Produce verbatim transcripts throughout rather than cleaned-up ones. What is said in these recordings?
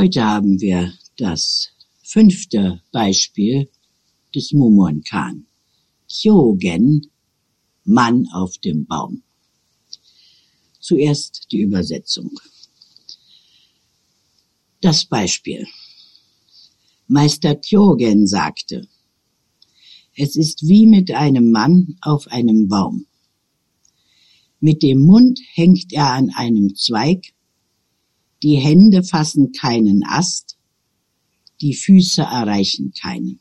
Heute haben wir das fünfte Beispiel des Mumonkan. Kyogen, Mann auf dem Baum. Zuerst die Übersetzung. Das Beispiel. Meister Kyogen sagte, es ist wie mit einem Mann auf einem Baum. Mit dem Mund hängt er an einem Zweig, die Hände fassen keinen Ast, die Füße erreichen keinen.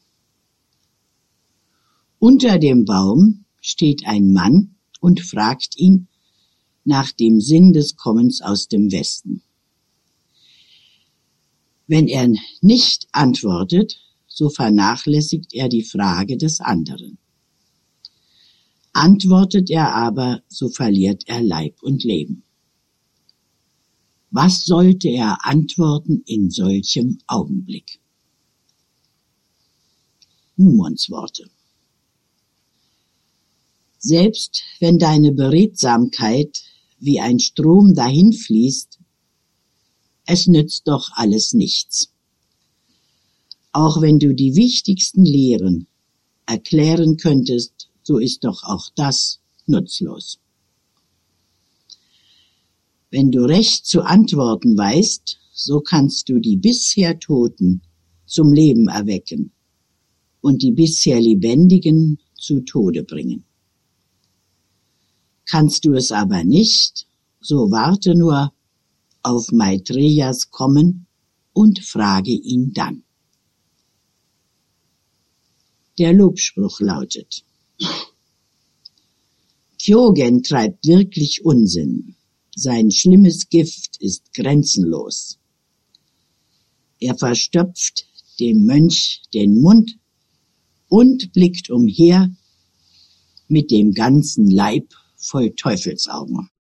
Unter dem Baum steht ein Mann und fragt ihn nach dem Sinn des Kommens aus dem Westen. Wenn er nicht antwortet, so vernachlässigt er die Frage des anderen. Antwortet er aber, so verliert er Leib und Leben. Was sollte er antworten in solchem Augenblick? Mumons Worte. Selbst wenn deine Beredsamkeit wie ein Strom dahinfließt, es nützt doch alles nichts. Auch wenn du die wichtigsten Lehren erklären könntest, so ist doch auch das nutzlos. Wenn du recht zu antworten weißt, so kannst du die bisher Toten zum Leben erwecken und die bisher Lebendigen zu Tode bringen. Kannst du es aber nicht, so warte nur auf Maitreyas Kommen und frage ihn dann. Der Lobspruch lautet: Kyogen treibt wirklich Unsinn. Sein schlimmes Gift ist grenzenlos. Er verstopft dem Mönch den Mund und blickt umher mit dem ganzen Leib voll Teufelsaugen.